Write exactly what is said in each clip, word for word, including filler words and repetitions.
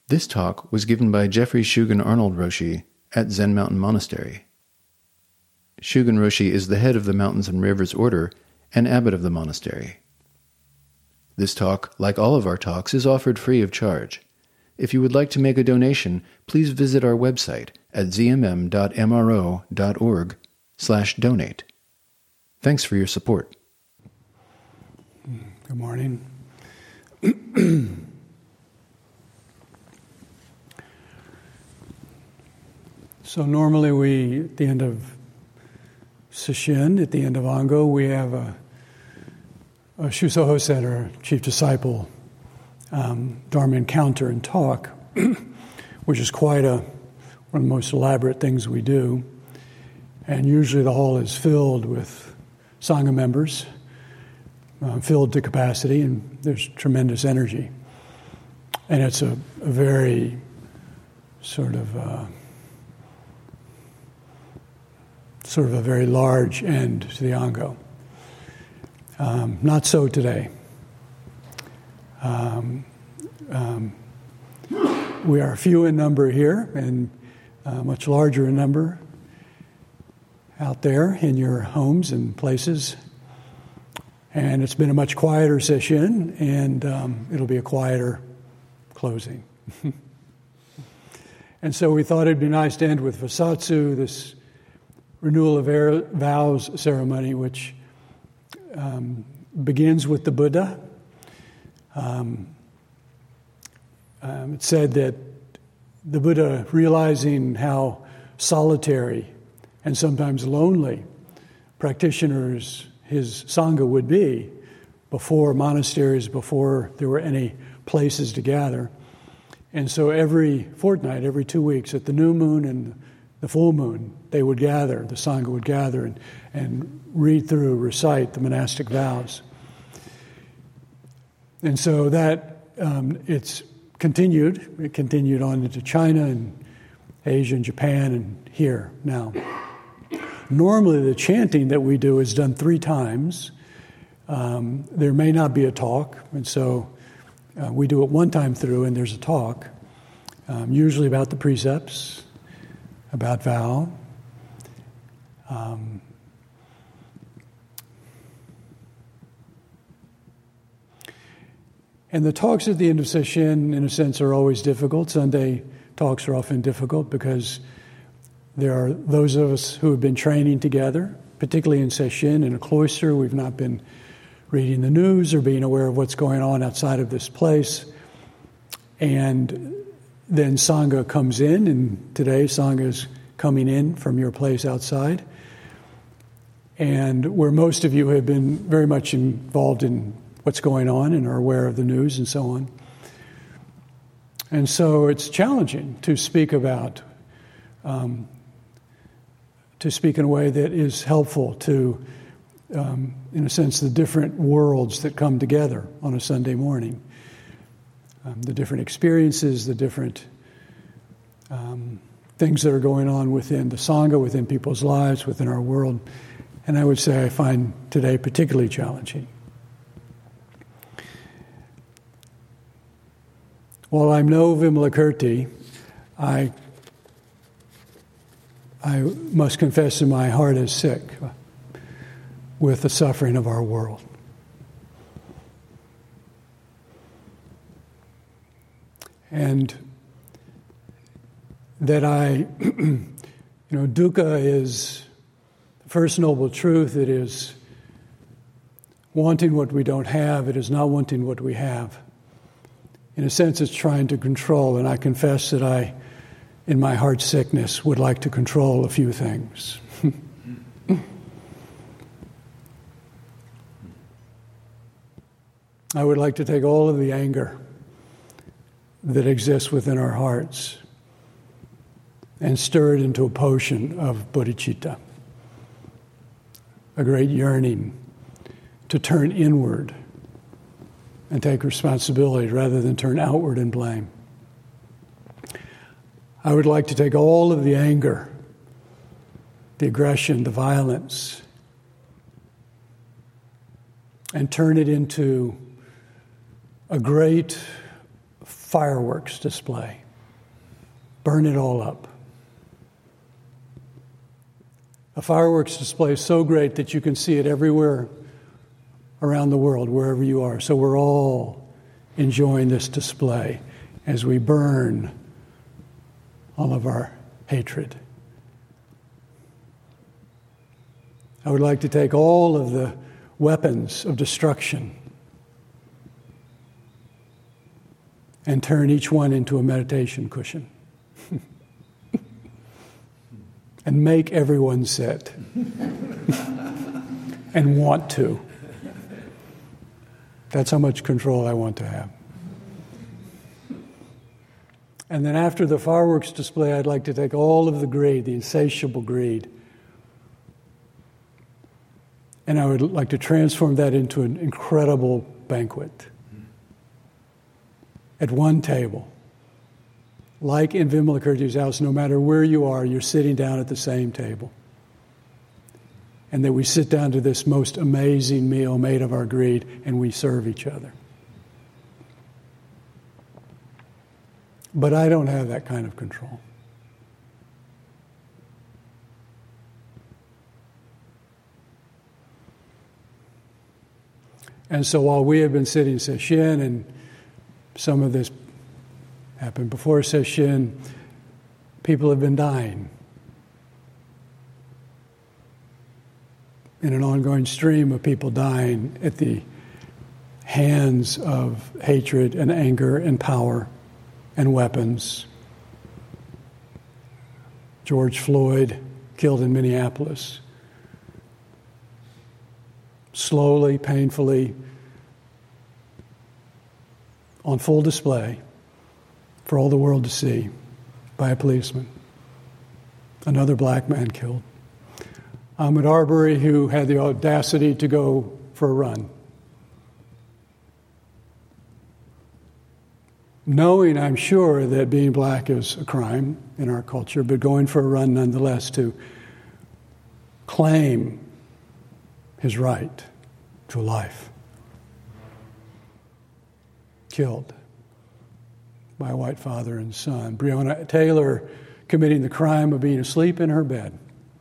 This talk was given by Jeffrey Shugen Arnold Roshi at Zen Mountain Monastery. Shugen Roshi is the head of the Mountains and Rivers Order and abbot of the monastery. This talk, like all of our talks, is offered free of charge. If you would like to make a donation, please visit our website at z m m dot m r o dot org slash donate. Thanks for your support. Good morning. So normally we, at the end of Sesshin, at the end of Ango, we have a, a Shusoho Center, Chief Disciple, um, Dharma encounter and talk, which is quite a one of the most elaborate things we do. And usually the hall is filled with Sangha members, uh, filled to capacity, and there's tremendous energy. And it's a, a very sort of uh, sort of a very large end to the Ango. Um, not so today. Um, um, we are few in number here and uh, much larger in number out there in your homes and places. And it's been a much quieter session, and um, it'll be a quieter closing. And so we thought it'd be nice to end with Vasatsu, this renewal of air, vows ceremony, which um, begins with the Buddha. Um, um, it said that the Buddha, realizing how solitary and sometimes lonely practitioners, his Sangha, would be before monasteries, before there were any places to gather. And so every fortnight, every two weeks, at the new moon and the full moon, they would gather, the Sangha would gather and, and read through, recite the monastic vows. And so that, um, it's continued. It continued on into China and Asia and Japan and here now. Normally the chanting that we do is done three times. Um, there may not be a talk, and so uh, we do it one time through and there's a talk, um, usually about the precepts, about vow. Um, and the talks at the end of Sesshin, in a sense, are always difficult. Sunday talks are often difficult because there are those of us who have been training together, particularly in Sesshin, in a cloister. We've not been reading the news or being aware of what's going on outside of this place. And then Sangha comes in, and today Sangha is coming in from your place outside. And where most of you have been very much involved in what's going on and are aware of the news and so on. And so it's challenging to speak about, um, to speak in a way that is helpful to, um, in a sense, the different worlds that come together on a Sunday morning. Um, the different experiences, the different um, things that are going on within the Sangha, within people's lives, within our world. And I would say I find today particularly challenging. While I'm no Vimalakirti, I I must confess that my heart is sick with the suffering of our world. And that I, you know, dukkha is the first noble truth. It is wanting what we don't have. It is not wanting what we have. In a sense, it's trying to control, and I confess that I, in my heart sickness, would like to control a few things. I would like to take all of the anger that exists within our hearts and stir it into a potion of bodhicitta, a great yearning to turn inward and take responsibility rather than turn outward and blame. I would like to take all of the anger, the aggression, the violence, and turn it into a great fireworks display. Burn it all up. A fireworks display is so great that you can see it everywhere around the world, wherever you are. So we're all enjoying this display as we burn all of our hatred. I would like to take all of the weapons of destruction and turn each one into a meditation cushion and make everyone sit and want to. That's how much control I want to have. And then after the fireworks display, I'd like to take all of the greed, the insatiable greed, and I would like to transform that into an incredible banquet. At one table, like in Vimalakirti's house, no matter where you are, you're sitting down at the same table. And that we sit down to this most amazing meal made of our greed, and we serve each other. But I don't have that kind of control. And so while we have been sitting sesshin, and some of this happened before sesshin, people have been dying in an ongoing stream of people dying at the hands of hatred and anger and power and weapons. George Floyd, killed in Minneapolis. Slowly, painfully, on full display for all the world to see by a policeman. Another black man killed. Ahmaud Arbery, who had the audacity to go for a run. Knowing, I'm sure, that being black is a crime in our culture, but going for a run nonetheless to claim his right to life. Killed by a white father and son. Breonna Taylor committing the crime of being asleep in her bed.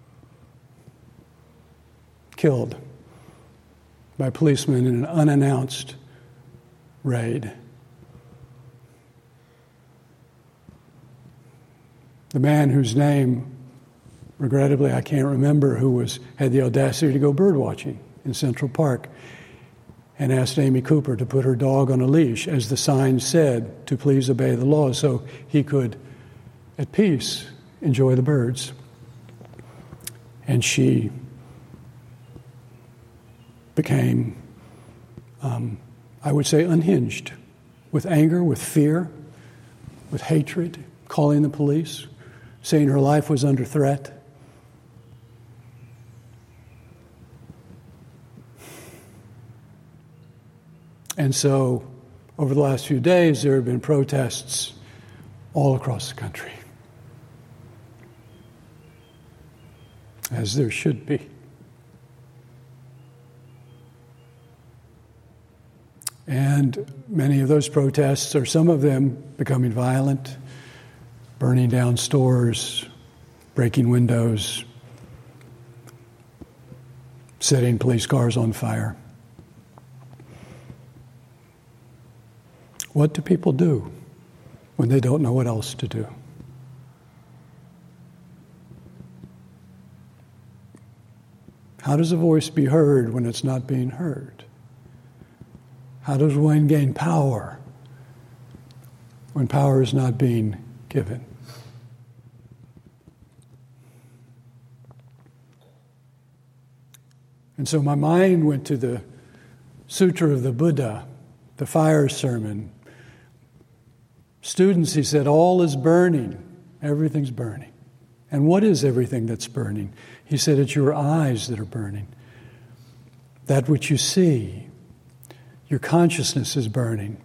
Killed by policemen in an unannounced raid. The man whose name, regrettably, I can't remember, who was had the audacity to go bird watching in Central Park and asked Amy Cooper to put her dog on a leash, as the sign said, to please obey the law, so he could, at peace, enjoy the birds. And she became, um, I would say, unhinged, with anger, with fear, with hatred, calling the police, saying her life was under threat. And so, over the last few days, there have been protests all across the country, as there should be. And many of those protests, or some of them, becoming violent, burning down stores, breaking windows, setting police cars on fire. What do people do when they don't know what else to do? How does a voice be heard when it's not being heard? How does one gain power when power is not being given? And so my mind went to the Sutra of the Buddha, the fire sermon. Students, he said, all is burning. Everything's burning. And what is everything that's burning? He said, it's your eyes that are burning. That which you see. Your consciousness is burning.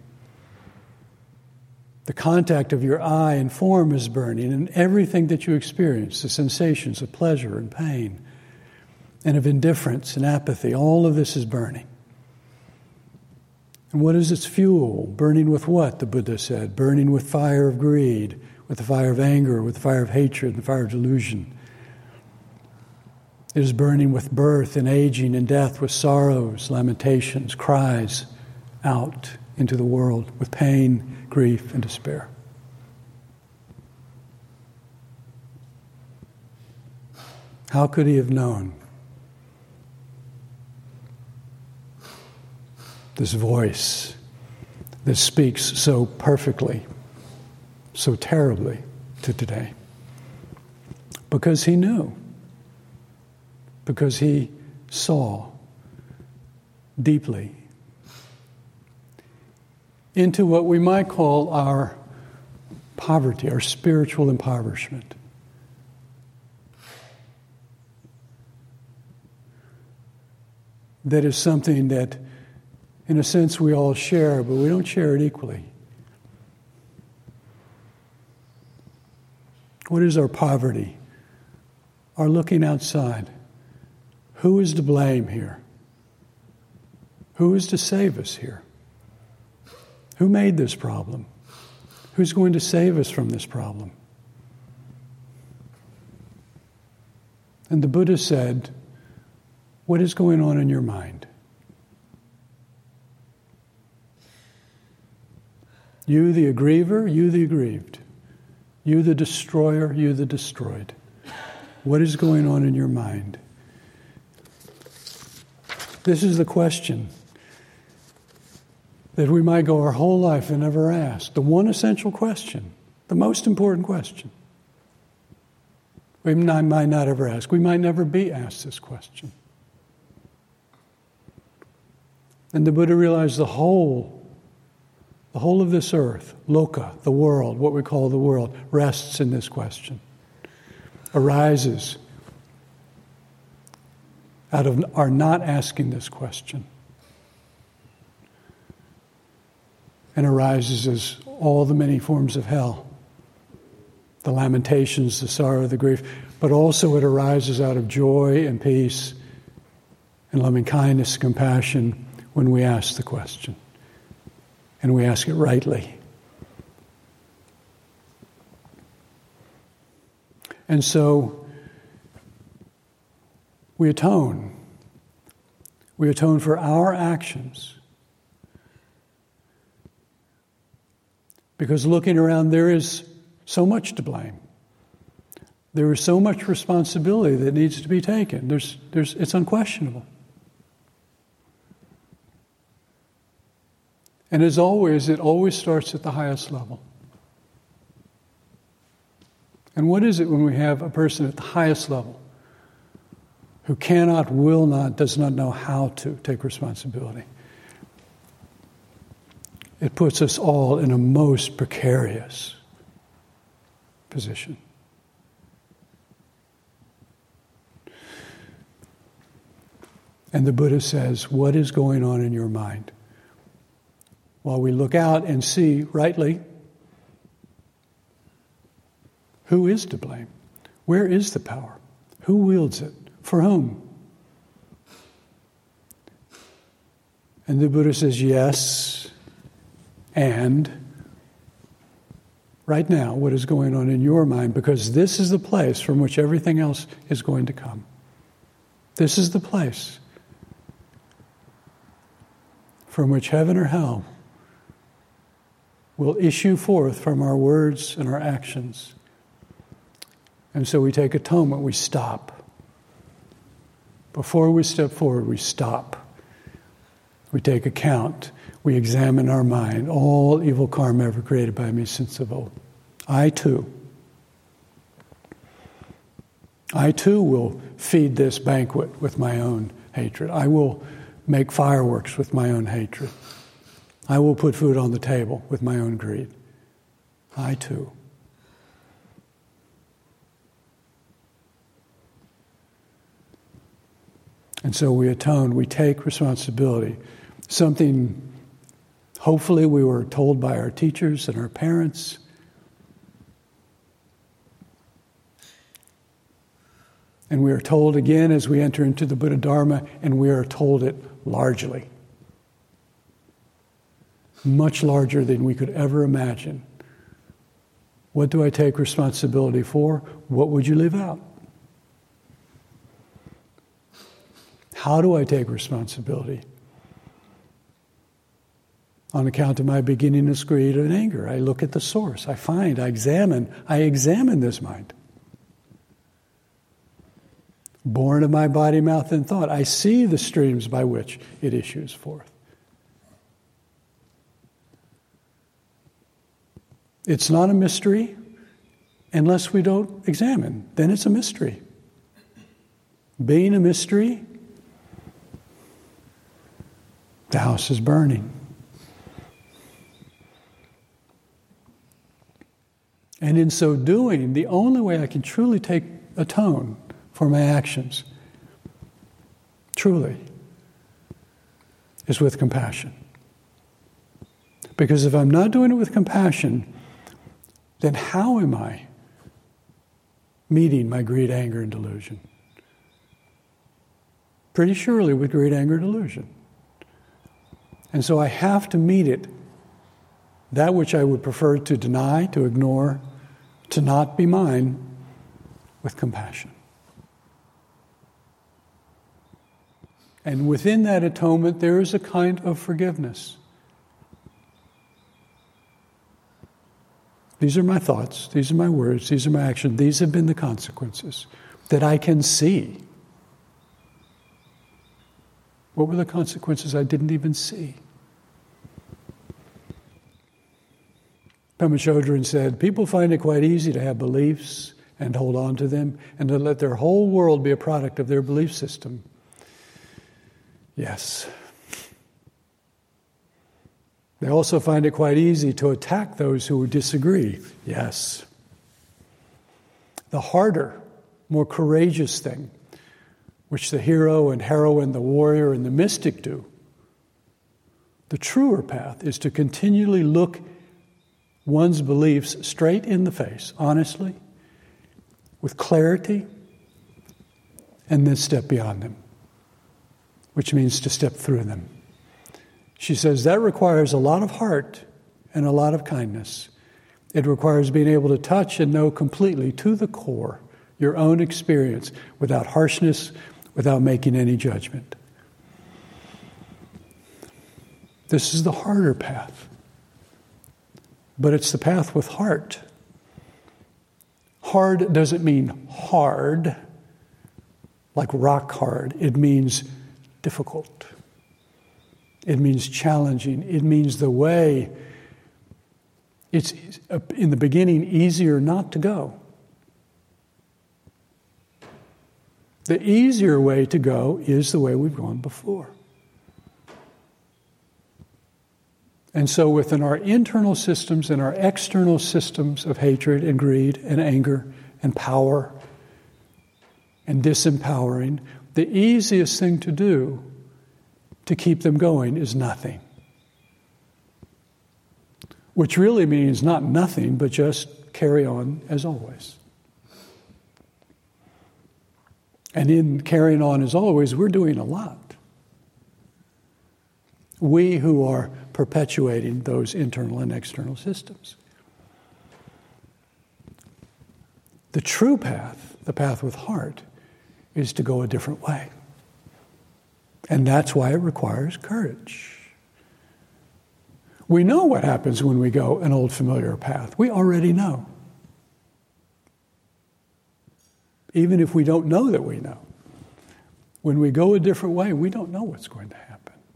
The contact of your eye and form is burning, and everything that you experience, the sensations of pleasure and pain, and of indifference and apathy, all of this is burning. And what is its fuel? Burning with what, the Buddha said? Burning with fire of greed, with the fire of anger, with the fire of hatred, the fire of delusion. It is burning with birth and aging and death, with sorrows, lamentations, cries out into the world, with pain, grief, and despair. How could he have known? This voice that speaks so perfectly, so terribly to today. Because he knew. Because he saw deeply into what we might call our poverty, our spiritual impoverishment. That is something that, in a sense, we all share, but we don't share it equally. What is our poverty? Our looking outside. Who is to blame here? Who is to save us here? Who made this problem? Who's going to save us from this problem? And the Buddha said, what is going on in your mind? You the aggriever, you the aggrieved. You the destroyer, you the destroyed. What is going on in your mind? This is the question that we might go our whole life and never ask. The one essential question, the most important question. We might not ever ask. We might never be asked this question. And the Buddha realized the whole, the whole of this earth, loka, the world, what we call the world, rests in this question, arises out of our not asking this question, and arises as all the many forms of hell, the lamentations, the sorrow, the grief, but also it arises out of joy and peace and loving kindness, compassion, when we ask the question, and we ask it rightly. And so we atone. We atone for our actions. Because looking around, there is so much to blame. There is so much responsibility that needs to be taken. There's, there's, it's unquestionable. And as always, it always starts at the highest level. And what is it when we have a person at the highest level who cannot, will not, does not know how to take responsibility? It puts us all in a most precarious position. And the Buddha says, what is going on in your mind? While we look out and see rightly, who is to blame? Where is the power? Who wields it? For whom? And the Buddha says, yes, and right now, what is going on in your mind? Because this is the place from which everything else is going to come. This is the place from which heaven or hell will issue forth from our words and our actions. And so we take atonement, we stop. Before we step forward, we stop. We take account. We examine our mind. All evil karma ever created by me since of old. I too. I too will feed this banquet with my own hatred. I will make fireworks with my own hatred. I will put food on the table with my own greed. I too. And so we atone, we take responsibility. Something, hopefully, we were told by our teachers and our parents. And we are told again as we enter into the Buddha Dharma, and we are told it largely. much larger than we could ever imagine. What do I take responsibility for? What would you leave out? How do I take responsibility? On account of my beginningless greed and anger, I look at the source. I find, I examine, I examine this mind. Born of my body, mouth, and thought, I see the streams by which it issues forth. It's not a mystery unless we don't examine. Then it's a mystery. Being a mystery, the house is burning. And in so doing, the only way I can truly take atone for my actions, truly, is with compassion. Because if I'm not doing it with compassion, then how am I meeting my greed, anger, and delusion? Pretty surely with greed, anger, and delusion. And so I have to meet it, that which I would prefer to deny, to ignore, to not be mine, with compassion. And within that atonement, there is a kind of forgiveness. These are my thoughts, these are my words, these are my actions, these have been the consequences that I can see. What were the consequences I didn't even see? Pema Chodron said, people find it quite easy to have beliefs and hold on to them and to let their whole world be a product of their belief system. Yes. They also find it quite easy to attack those who disagree. Yes. The harder, more courageous thing, which the hero and heroine, the warrior and the mystic do, the truer path is to continually look one's beliefs straight in the face, honestly, with clarity, and then step beyond them, which means to step through them. She says that requires a lot of heart and a lot of kindness. It requires being able to touch and know completely to the core your own experience without harshness, without making any judgment. This is the harder path. But it's the path with heart. Hard doesn't mean hard, like rock hard. It means difficult. It means challenging. It means the way, it's in the beginning easier not to go. The easier way to go is the way we've gone before. And so within our internal systems and our external systems of hatred and greed and anger and power and disempowering, the easiest thing to do to keep them going is nothing. Which really means not nothing, but just carry on as always. And in carrying on as always, we're doing a lot. We who are perpetuating those internal and external systems. The true path, the path with heart, is to go a different way. And that's why it requires courage. We know what happens when we go an old familiar path. We already know. Even if we don't know that we know. When we go a different way, we don't know what's going to happen.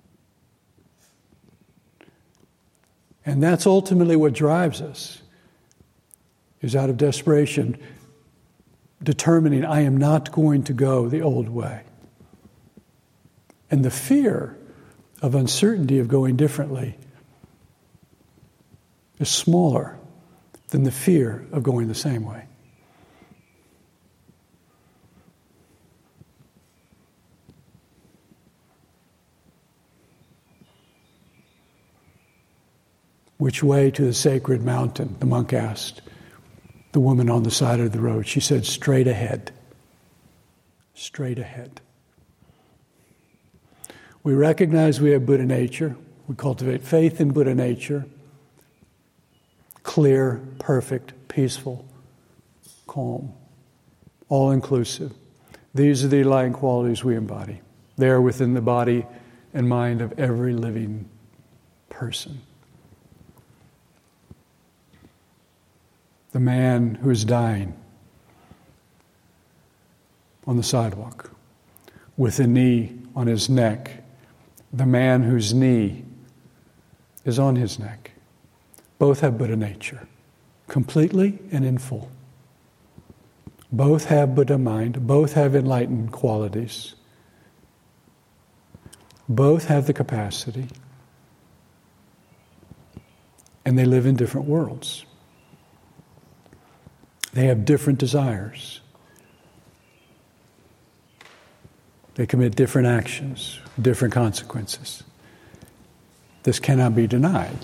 And that's ultimately what drives us, is out of desperation, determining I am not going to go the old way. And the fear of uncertainty of going differently is smaller than the fear of going the same way. Which way to the sacred mountain? The monk asked the woman on the side of the road. She said, straight ahead. Straight ahead. We recognize we have Buddha nature. We cultivate faith in Buddha nature. Clear, perfect, peaceful, calm, all-inclusive. These are the enlightened qualities we embody. They are within the body and mind of every living person. The man who is dying on the sidewalk with a knee on his neck, the man whose knee is on his neck, both have Buddha nature, completely and in full. Both have Buddha mind, both have enlightened qualities, both have the capacity, and they live in different worlds. They have different desires. They commit different actions, different consequences. This cannot be denied.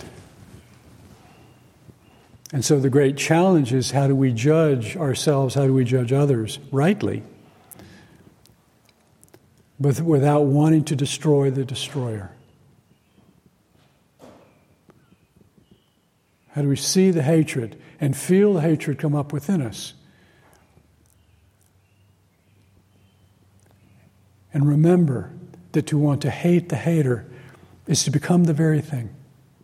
And so the great challenge is, how do we judge ourselves, how do we judge others rightly, but without wanting to destroy the destroyer? How do we see the hatred and feel the hatred come up within us? And remember that to want to hate the hater is to become the very thing.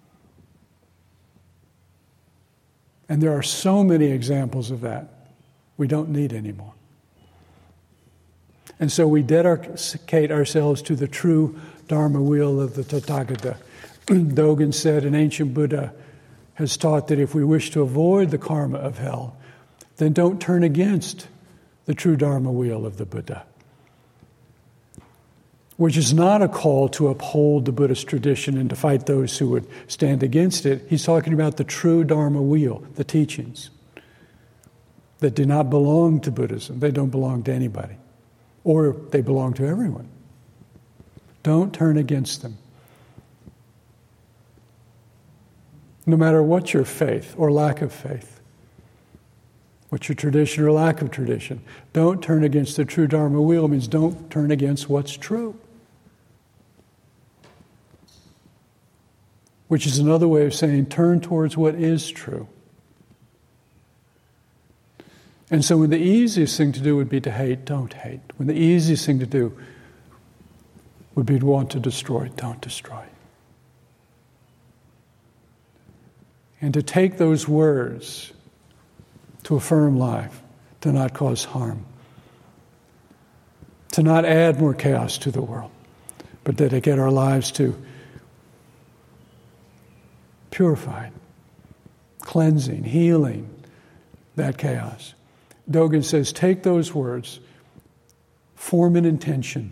And there are so many examples of that. We don't need anymore. And so we dedicate ourselves to the true Dharma wheel of the Tathagata. Dogen said, an ancient Buddha has taught that if we wish to avoid the karma of hell, then don't turn against the true Dharma wheel of the Buddha. Which is not a call to uphold the Buddhist tradition and to fight those who would stand against it. He's talking about the true Dharma wheel, the teachings that do not belong to Buddhism. They don't belong to anybody. Or they belong to everyone. Don't turn against them. No matter what your faith or lack of faith, what's your tradition or lack of tradition, don't turn against the true Dharma wheel. It means don't turn against what's true. Which is another way of saying turn towards what is true. And so when the easiest thing to do would be to hate, don't hate. When the easiest thing to do would be to want to destroy, don't destroy. And to take those words to affirm life, to not cause harm, to not add more chaos to the world, but dedicate our lives to purifying, cleansing, healing that chaos. Dogen says, take those words, form an intention,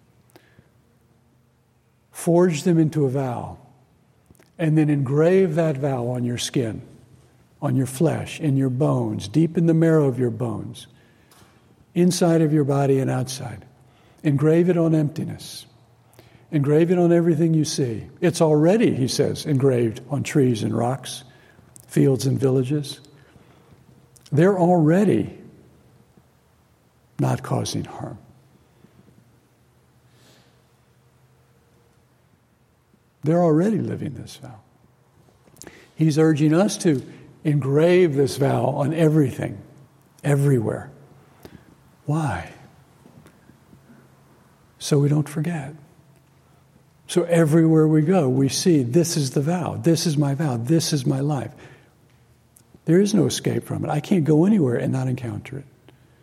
forge them into a vow, and then engrave that vow on your skin, on your flesh, in your bones, deep in the marrow of your bones, inside of your body and outside. Engrave it on emptiness. Engrave it on everything you see. It's already, he says, engraved on trees and rocks, fields and villages. They're already not causing harm. They're already living this vow. He's urging us to engrave this vow on everything, everywhere. Why? So we don't forget. So everywhere we go, we see this is the vow. This is my vow. This is my life. There is no escape from it. I can't go anywhere and not encounter it.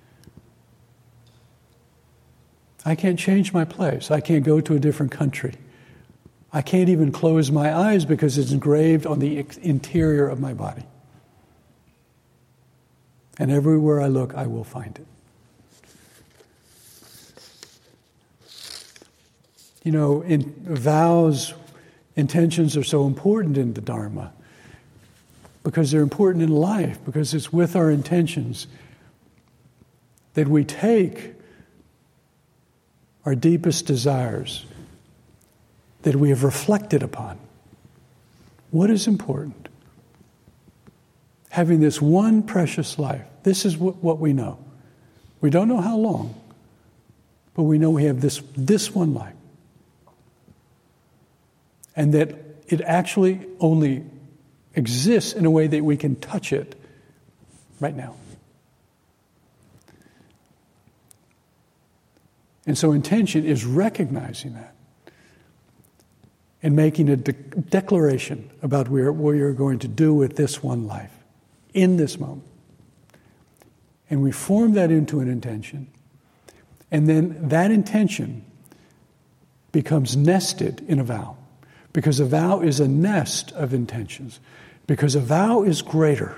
I can't change my place. I can't go to a different country. I can't even close my eyes because it's engraved on the interior of my body. And everywhere I look, I will find it. You know, in vows, intentions are so important in the Dharma because they're important in life, because it's with our intentions that we take our deepest desires that we have reflected upon. What is important? Having this one precious life. This is what, what we know. We don't know how long, but we know we have this, this one life. And that it actually only exists in a way that we can touch it right now. And so intention is recognizing that and making a de- declaration about where, what you're going to do with this one life in this moment. And we form that into an intention. And then that intention becomes nested in a vow. Because a vow is a nest of intentions. Because a vow is greater.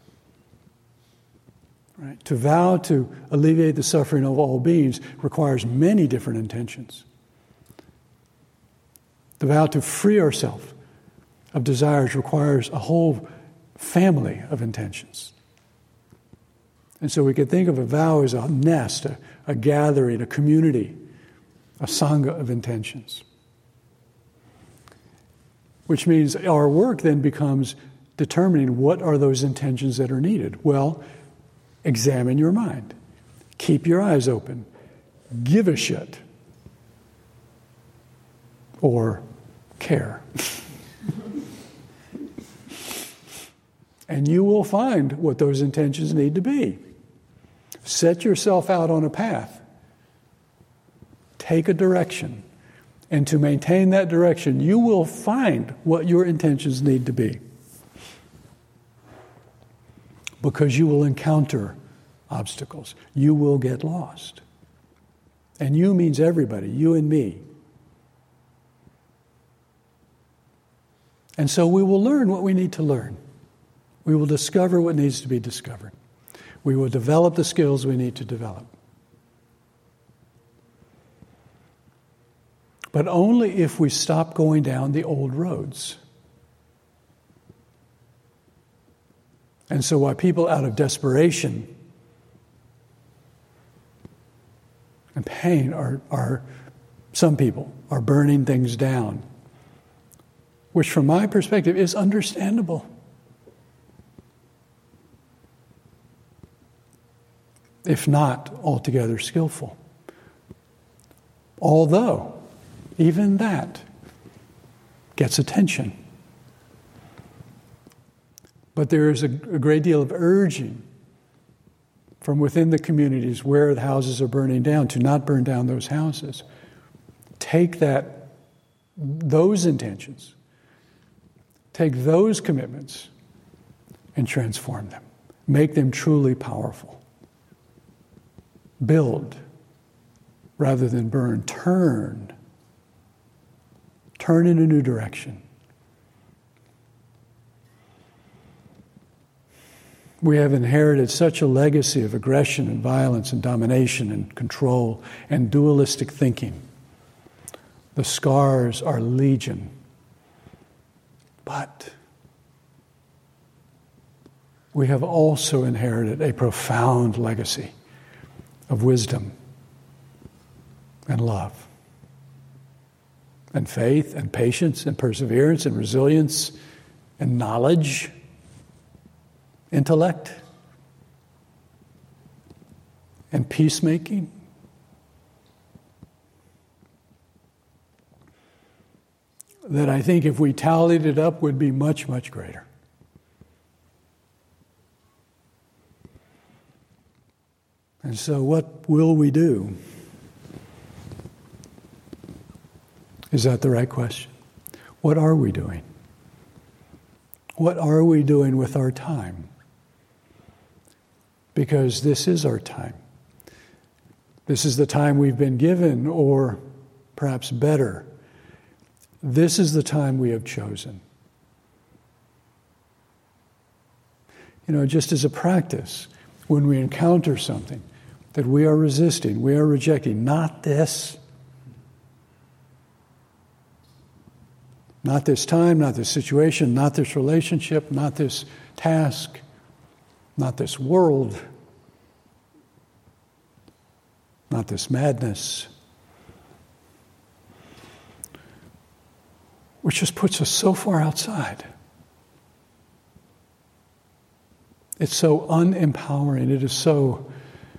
Right? To vow to alleviate the suffering of all beings requires many different intentions. The vow to free ourselves of desires requires a whole family of intentions. And so we could think of a vow as a nest, a, a gathering, a community, a sangha of intentions. Which means our work then becomes determining what are those intentions that are needed. Well, examine your mind. Keep your eyes open. Give a shit. Or care. And you will find what those intentions need to be. Set yourself out on a path. Take a direction. And to maintain that direction, you will find what your intentions need to be. Because you will encounter obstacles. You will get lost. And you means everybody, you and me. And so we will learn what we need to learn. We will discover what needs to be discovered. We will develop the skills we need to develop. But only if we stop going down the old roads. And so why people out of desperation and pain are, are, some people are burning things down, which from my perspective is understandable. If not altogether skillful. Although, even that gets attention. But there is a, a great deal of urging from within the communities where the houses are burning down to not burn down those houses. Take that, those intentions, take those commitments and transform them. Make them truly powerful. Build rather than burn. Turn. Turn in a new direction. We have inherited such a legacy of aggression and violence and domination and control and dualistic thinking. The scars are legion. But we have also inherited a profound legacy of wisdom and love and faith and patience and perseverance and resilience and knowledge, intellect and peacemaking. That I think if we tallied it up would be much, much greater. And so what will we do? Is that the right question? What are we doing? What are we doing with our time? Because this is our time. This is the time we've been given, or perhaps better, this is the time we have chosen. You know, just as a practice, when we encounter something that we are resisting, we are rejecting, not this, not this time, not this situation, not this relationship, not this task, not this world, not this madness, which just puts us so far outside. It's so unempowering. It is so,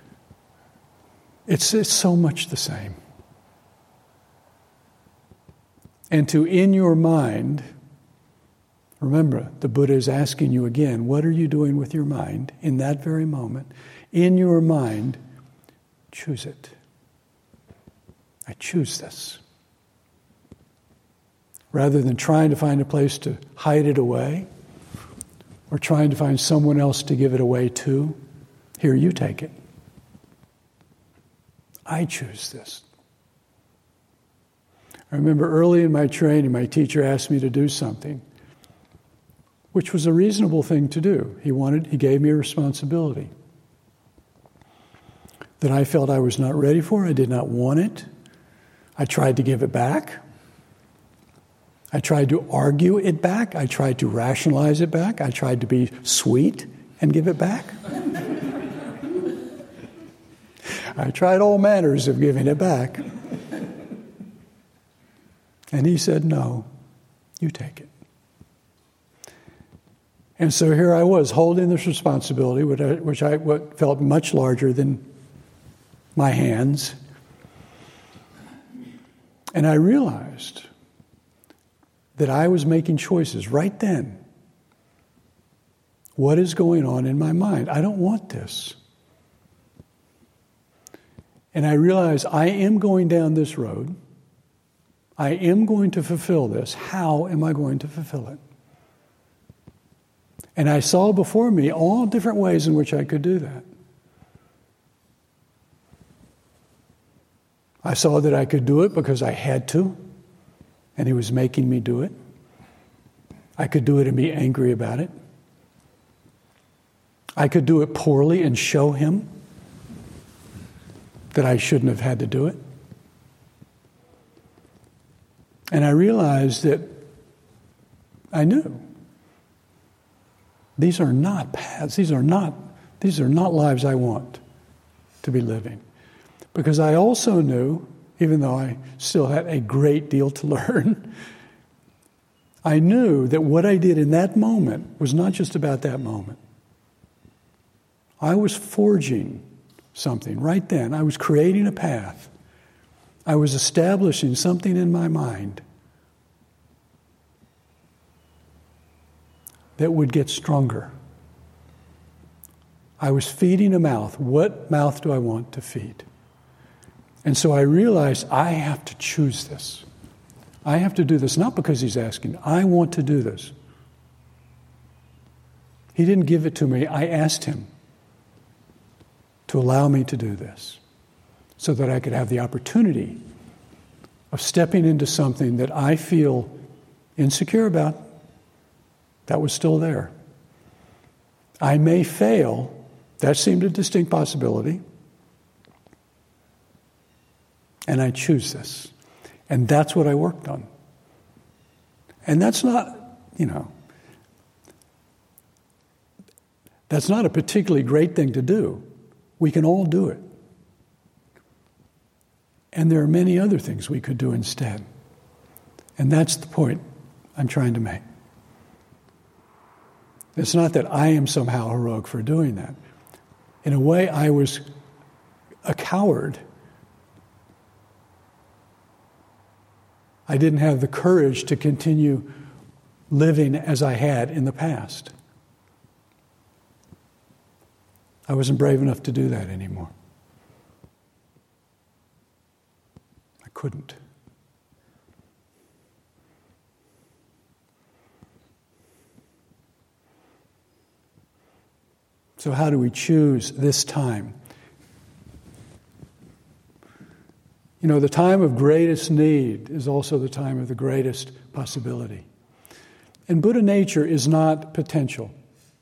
it's, it's so much the same. And to, in your mind, Remember, the Buddha is asking you again, what are you doing with your mind in that very moment? In your mind, choose it. I choose this. Rather than trying to find a place to hide it away or trying to find someone else to give it away to, here, you take it. I choose this. I remember early in my training, my teacher asked me to do something, which was a reasonable thing to do. He wanted, he gave me a responsibility that I felt I was not ready for. I did not want it. I tried to give it back. I tried to argue it back. I tried to rationalize it back. I tried to be sweet and give it back. I tried all manners of giving it back. And he said, no, you take it. And so here I was holding this responsibility, which I, which I what felt much larger than my hands. And I realized that I was making choices right then. What is going on in my mind? I don't want this. And I realized I am going down this road. I am going to fulfill this. How am I going to fulfill it? And I saw before me all different ways in which I could do that. I saw that I could do it because I had to, and he was making me do it. I could do it and be angry about it. I could do it poorly and show him that I shouldn't have had to do it. And I realized that I knew these are not paths. These are not, these are not lives I want to be living. Because I also knew, even though I still had a great deal to learn, I knew that what I did in that moment was not just about that moment. I was forging something right then. I was creating a path. I was establishing something in my mind that would get stronger. I was feeding a mouth. What mouth do I want to feed? And so I realized I have to choose this. I have to do this, not because he's asking. I want to do this. He didn't give it to me. I asked him to allow me to do this so that I could have the opportunity of stepping into something that I feel insecure about that was still there. I may fail. That seemed a distinct possibility. And I choose this. And that's what I worked on. And that's not, you know, that's not a particularly great thing to do. We can all do it. And there are many other things we could do instead. And that's the point I'm trying to make. It's not that I am somehow heroic for doing that. In a way, I was a coward. I didn't have the courage to continue living as I had in the past. I wasn't brave enough to do that anymore. I couldn't. So how do we choose this time? You know, the time of greatest need is also the time of the greatest possibility. And Buddha nature is not potential.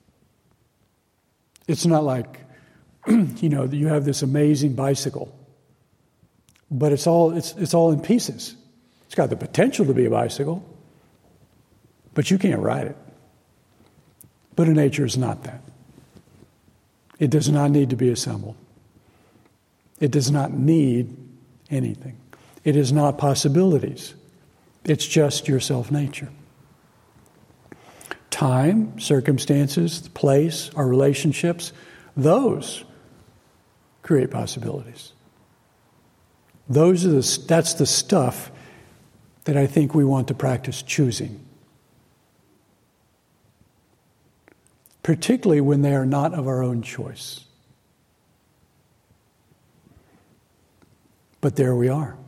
It's not like, you know, you have this amazing bicycle, but it's all it's it's all in pieces. It's got the potential to be a bicycle, but you can't ride it. Buddha nature is not that. It does not need to be assembled. It does not need anything. It is not possibilities. It's just your self-nature. Time, circumstances, place, our relationships, those create possibilities. Those are the, that's the stuff that I think we want to practice choosing. particularly when they are not of our own choice. But there we are.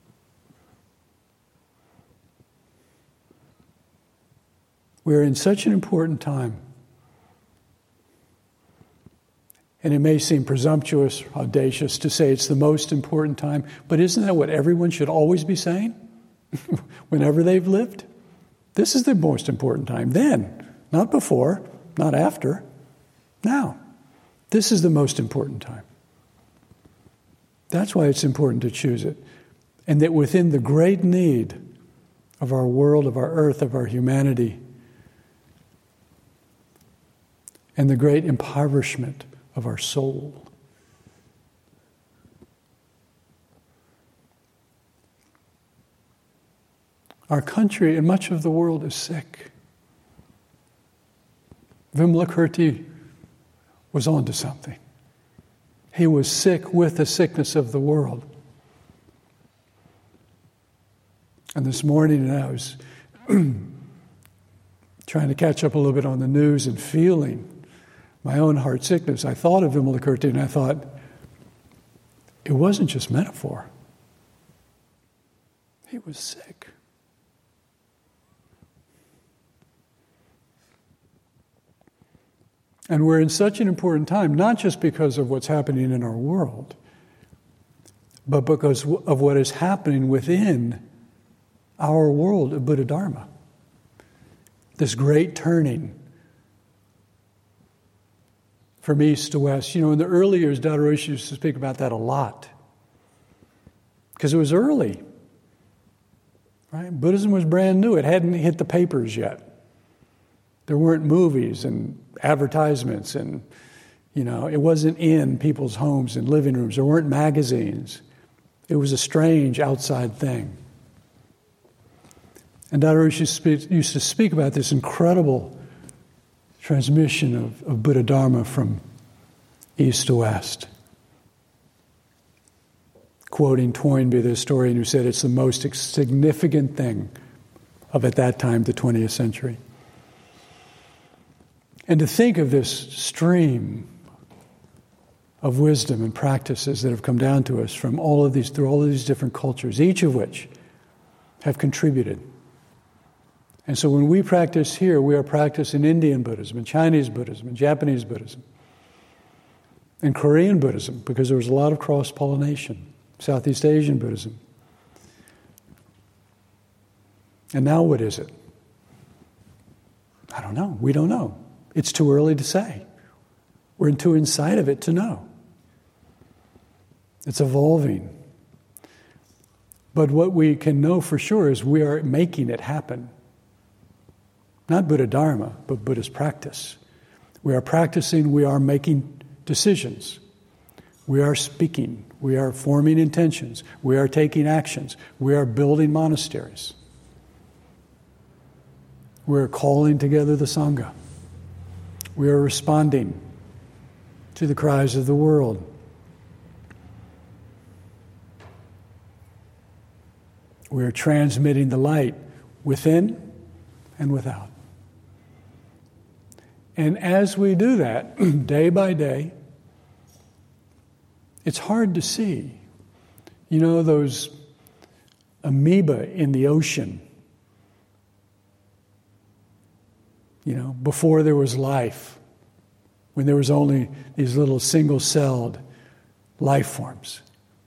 We're in such an important time. And it may seem presumptuous, audacious to say it's the most important time, but isn't that what everyone should always be saying whenever they've lived? This is the most important time. Then, not before, not after, now. This is the most important time. That's why it's important to choose it. And that within the great need of our world, of our earth, of our humanity, and the great impoverishment of our soul, our country and much of the world is sick. Vimalakirti was onto something. He was sick with the sickness of the world. And this morning, I was trying to catch up a little bit on the news and feeling my own heart sickness. I thought of Vimalakirti and I thought, it wasn't just metaphor. He was sick. And we're in such an important time, not just because of what's happening in our world, but because of what is happening within our world of Buddha Dharma. This great turning from east to west. You know, in the early years, Dada Roshi used to speak about that a lot. Because it was early. Right? Buddhism was brand new. It hadn't hit the papers yet. There weren't movies and advertisements and, you know, it wasn't in people's homes and living rooms. There weren't magazines. It was a strange outside thing. And Dada Roshi used to speak about this incredible transmission of, of Buddha Dharma from east to west. Quoting Toynbee, the historian who said it's the most significant thing of, at that time, the twentieth century. And to think of this stream of wisdom and practices that have come down to us from all of these, through all of these different cultures, each of which have contributed. And so when we practice here, we are practicing Indian Buddhism and Chinese Buddhism and Japanese Buddhism and Korean Buddhism, because there was a lot of cross-pollination, Southeast Asian Buddhism. And now what is it? I don't know. We don't know. It's too early to say. We're too inside of it to know. It's evolving. But what we can know for sure is we are making it happen. Not Buddha Dharma, but Buddhist practice. We are practicing, we are making decisions. We are speaking, we are forming intentions, we are taking actions, we are building monasteries. We are calling together the Sangha. We are responding to the cries of the world. We are transmitting the light within and without. And as we do that, day by day, it's hard to see. You know, those amoeba in the ocean, you know, before there was life, when there was only these little single-celled life forms,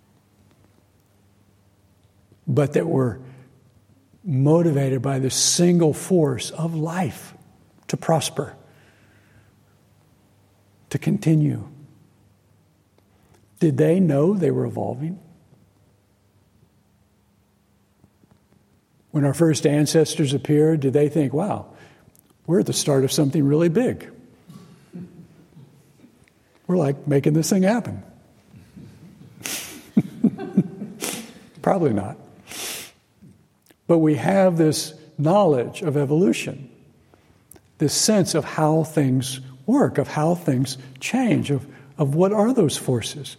but that were motivated by the single force of life to prosper, to continue. Did they know they were evolving? When our first ancestors appeared, did they think, wow, we're at the start of something really big? We're like making this thing happen. Probably not. But we have this knowledge of evolution, this sense of how things work, of how things change, of, of what are those forces.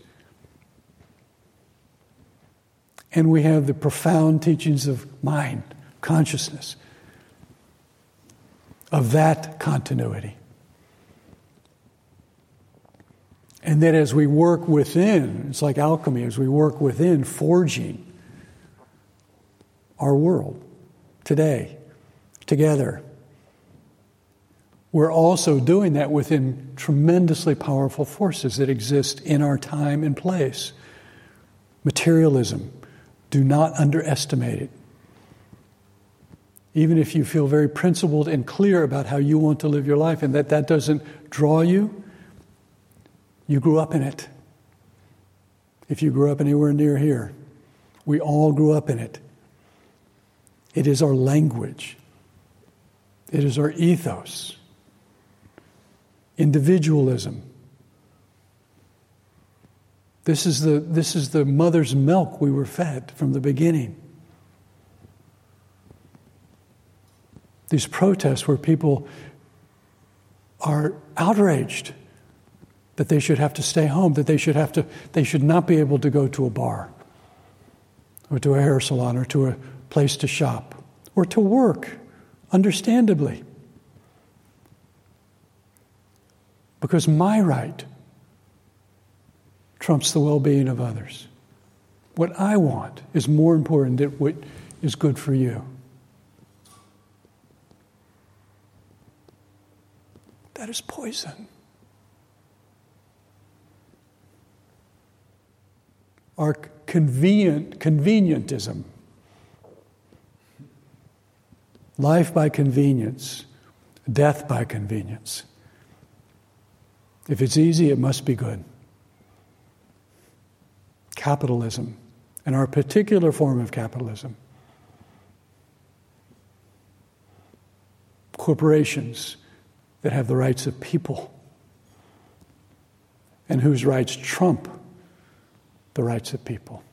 And we have the profound teachings of mind, consciousness, of that continuity. And that as we work within, it's like alchemy, as we work within, forging our world today, together, we're also doing that within tremendously powerful forces that exist in our time and place. Materialism, do not underestimate it. Even if you feel very principled and clear about how you want to live your life and that that doesn't draw you, you grew up in it. If you grew up anywhere near here, we all grew up in it. It is our language. It is our ethos. Individualism. This is the, this is the mother's milk we were fed from the beginning. These protests where people are outraged that they should have to stay home, that they should have to, they should not be able to go to a bar or to a hair salon or to a place to shop or to work, understandably. Because my right trumps the well-being of others. What I want is more important than what is good for you. That is poison. Our convenient, convenientism, life by convenience, death by convenience. If it's easy, it must be good. Capitalism, and our particular form of capitalism. Corporations that have the rights of people and whose rights trump the rights of people.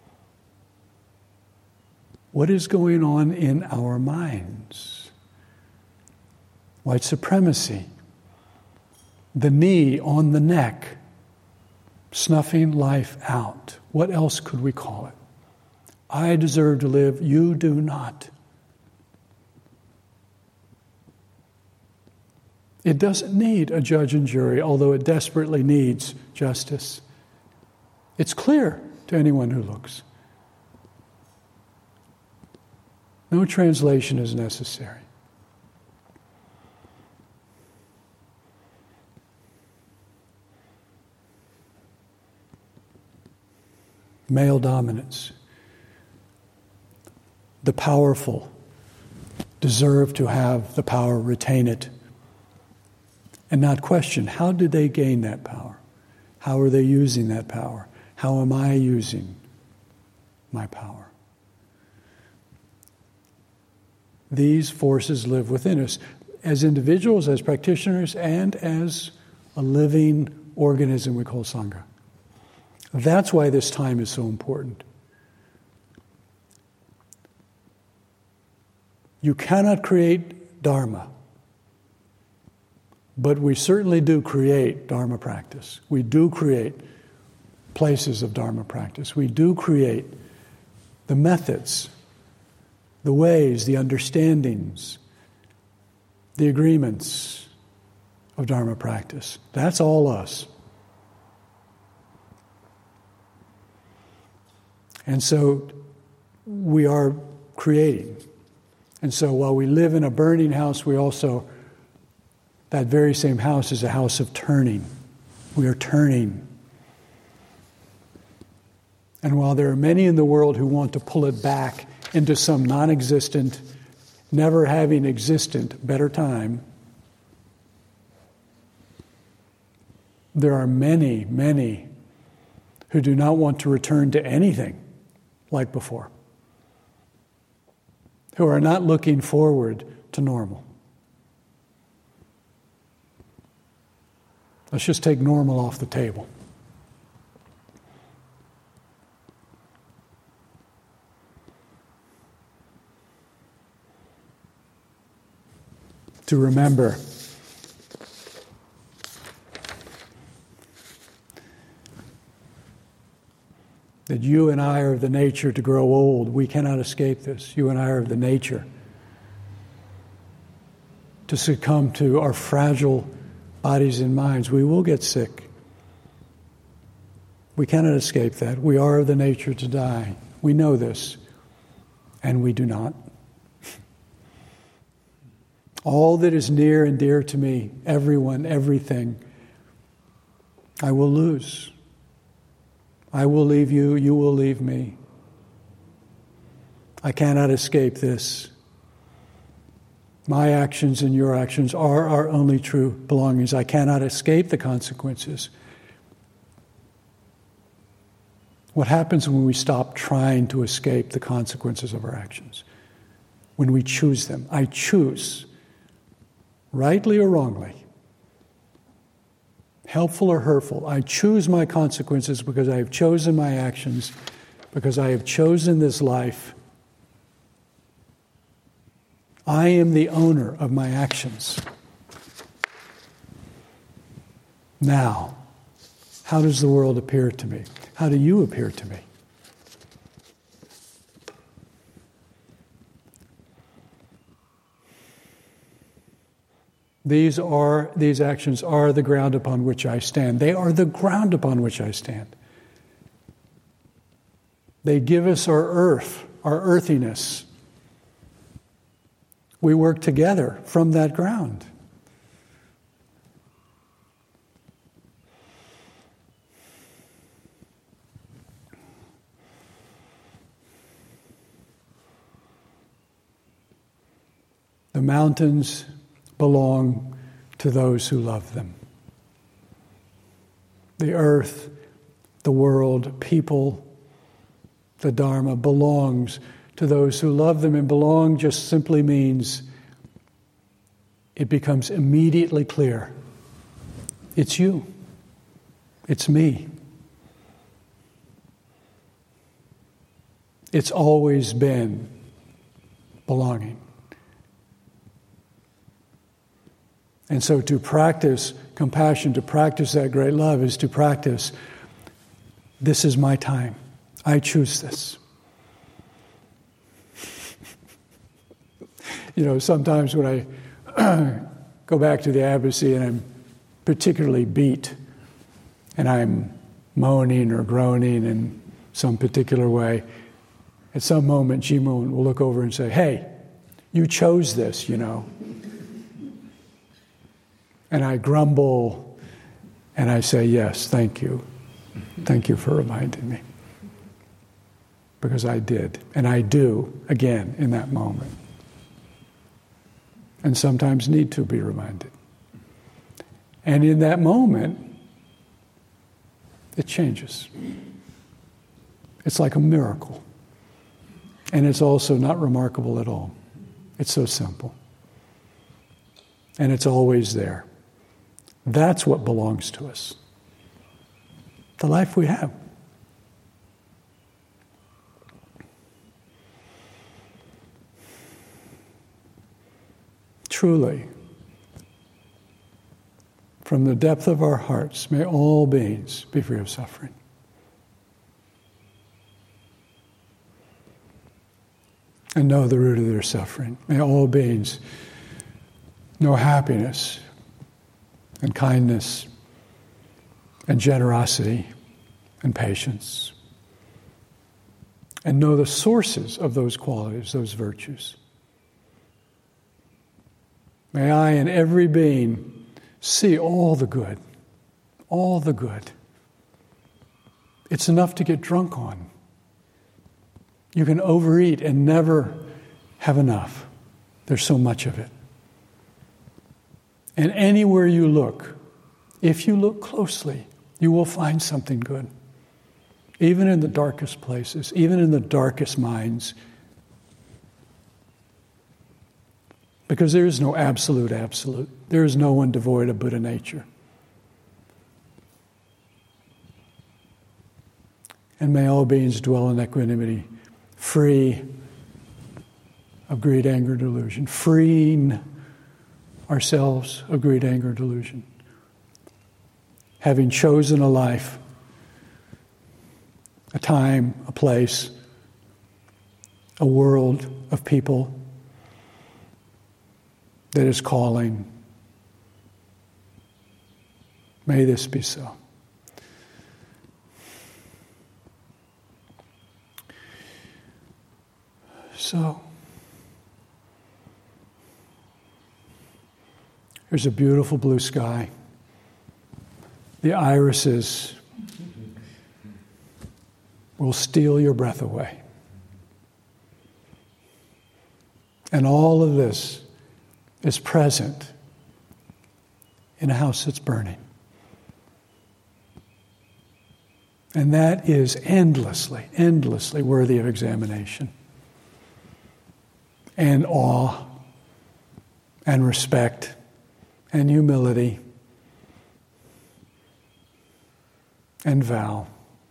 What is going on in our minds? White supremacy, the knee on the neck, snuffing life out. What else could we call it? I deserve to live, you do not. It doesn't need a judge and jury, although it desperately needs justice. It's clear to anyone who looks. No translation is necessary. Male dominance. The powerful deserve to have the power, retain it, and not question, how did they gain that power? How are they using that power? How am I using my power? These forces live within us as individuals, as practitioners, and as a living organism we call Sangha. That's why this time is so important. You cannot create Dharma, but we certainly do create Dharma practice. We do create places of Dharma practice. We do create the methods, the ways, the understandings, the agreements of Dharma practice. That's all us. And so we are creating. And so while we live in a burning house, we also, that very same house is a house of turning. We are turning. And while there are many in the world who want to pull it back into some non-existent, never having existent better time, there are many, many who do not want to return to anything like before, who are not looking forward to normal. Let's just take normal off the table. To remember that you and I are of the nature to grow old. We cannot escape this. You and I are of the nature to succumb to our fragile bodies and minds. We will get sick. We cannot escape that. We are of the nature to die. We know this, and we do not. All that is near and dear to me, everyone, everything, I will lose. I will leave you, you will leave me. I cannot escape this. My actions and your actions are our only true belongings. I cannot escape the consequences. What happens when we stop trying to escape the consequences of our actions? When we choose them. I choose, rightly or wrongly, helpful or hurtful, I choose my consequences because I have chosen my actions, because I have chosen this life. I am the owner of my actions. Now, how does the world appear to me? How do you appear to me? These are these actions are the ground upon which I stand. They are the ground upon which I stand. They give us our earth, our earthiness. We work together from that ground. The mountains belong to those who love them. The earth, the world, people, the Dharma belongs to those who love them, and belong just simply means it becomes immediately clear. It's you. It's me. It's always been belonging. And so to practice compassion, to practice that great love, is to practice, this is my time. I choose this. You know, sometimes when I go back to the Abbacy and I'm particularly beat, and I'm moaning or groaning in some particular way, at some moment Jimon will look over and say, hey, you chose this, you know. And I grumble, and I say, yes, thank you. Thank you for reminding me. Because I did, and I do, again, in that moment. And sometimes need to be reminded. And in that moment, it changes. It's like a miracle. And it's also not remarkable at all. It's so simple. And it's always there. That's what belongs to us. The life we have. Truly, from the depth of our hearts, may all beings be free of suffering. And know the root of their suffering. May all beings know happiness and kindness and generosity and patience. And know the sources of those qualities, those virtues. May I in every being see all the good, all the good. It's enough to get drunk on. You can overeat and never have enough. There's so much of it. And anywhere you look, if you look closely, you will find something good. Even in the darkest places, even in the darkest minds. Because there is no absolute absolute. There is no one devoid of Buddha nature. And may all beings dwell in equanimity, free of greed, anger, delusion, freeing ourselves of greed, anger, delusion. Having chosen a life, a time, a place, a world of people that is calling. May this be so. so. There's a beautiful blue sky. The irises will steal your breath away. And all of this is present in a house that's burning. And that is endlessly, endlessly worthy of examination and awe and respect and humility and vow.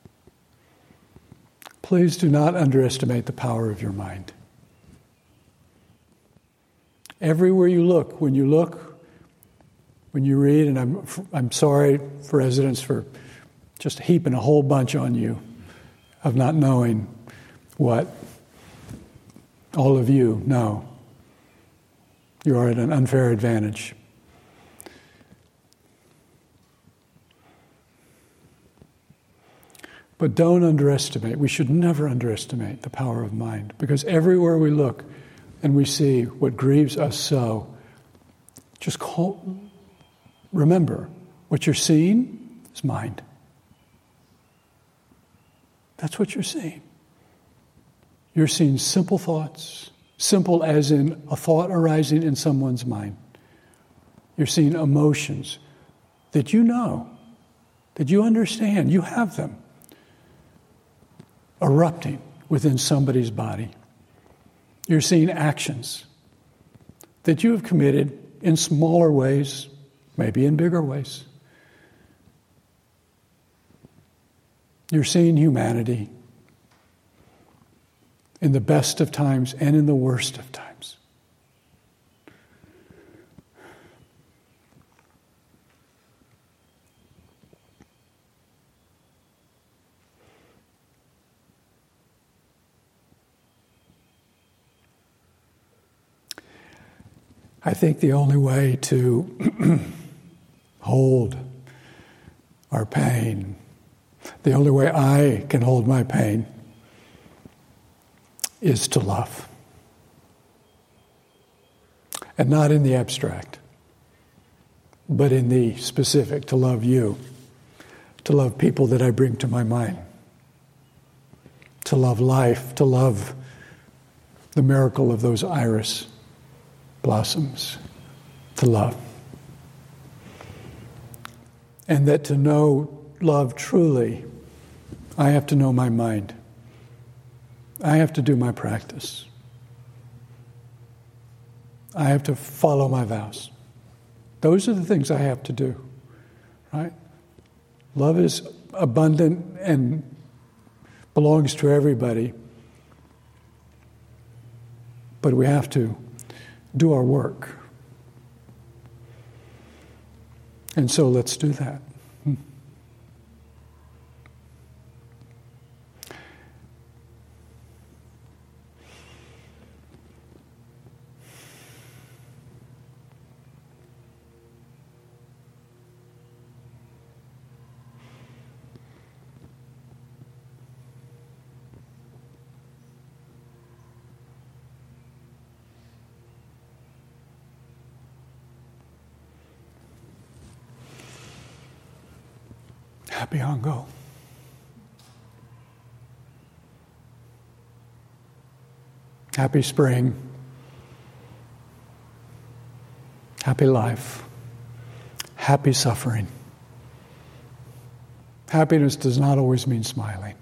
Please do not underestimate the power of your mind. Everywhere you look, when you look, when you read, and I'm I'm sorry for residents for just heaping a whole bunch on you of not knowing what all of you know. You are at an unfair advantage. But don't underestimate, we should never underestimate the power of mind, because everywhere we look and we see what grieves us so, just call, remember, what you're seeing is mind. That's what you're seeing. You're seeing simple thoughts, simple as in a thought arising in someone's mind. You're seeing emotions that you know, that you understand, you have them, erupting within somebody's body. You're seeing actions that you have committed in smaller ways, maybe in bigger ways. You're seeing humanity in the best of times and in the worst of times. I think the only way to hold our pain, the only way I can hold my pain, is to love. And not in the abstract, but in the specific, to love you, to love people that I bring to my mind, to love life, to love the miracle of those iris blossoms, to love. And that to know love truly, I have to know my mind. I have to do my practice. I have to follow my vows. Those are the things I have to do, right? Love is abundant and belongs to everybody, but we have to do our work. And so let's do that. Happy Hongo. Happy spring. Happy life. Happy suffering. Happiness does not always mean smiling.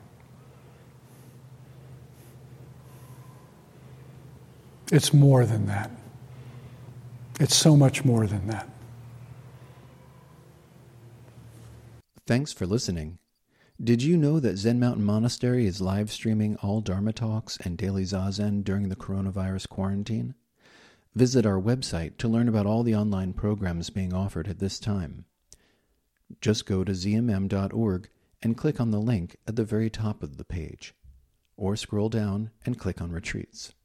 It's more than that. It's so much more than that. Thanks for listening. Did you know that Zen Mountain Monastery is live streaming all Dharma talks and daily Zazen during the coronavirus quarantine? Visit our website to learn about all the online programs being offered at this time. Just go to z m m dot org and click on the link at the very top of the page, or scroll down and click on Retreats.